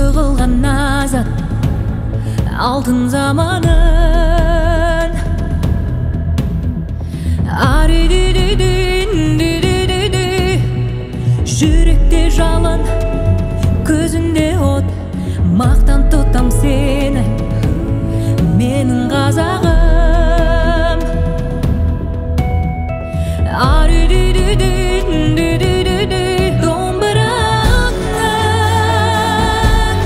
қылған азат алтын заманын жүректе жалын, көзінде от, мақтан тұтам сені, менің қазағым. Домбыраңның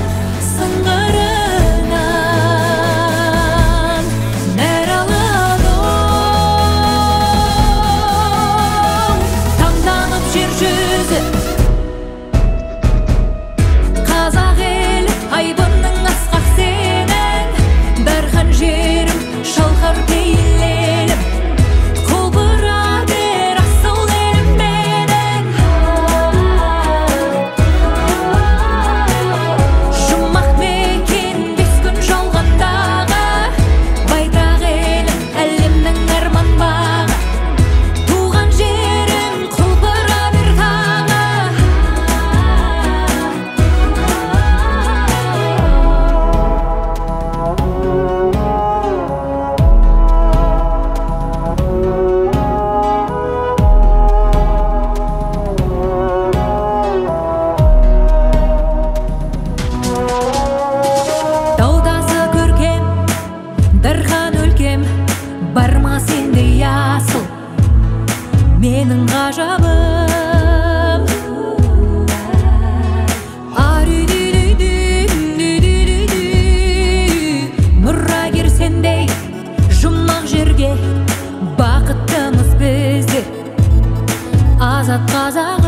сыңғырынан нәр алады, таңданып жер жүзі, қазақ елі айбынның асқақ сенің, дархан жерім шалқар пейілелім, құлпыра бер асыл елім менің. Жұмақ мекен бес күн жалғандағы, байтақ елім әлемнің арман бағы, туған жерім құлпыра бер тағы. Таудасы көркем, дархан өлкем, бар ма сендей асыл менің ғажабым. Мұрагер сендей жұмақ жерге, бақыттымыз біздер, азат қазақ.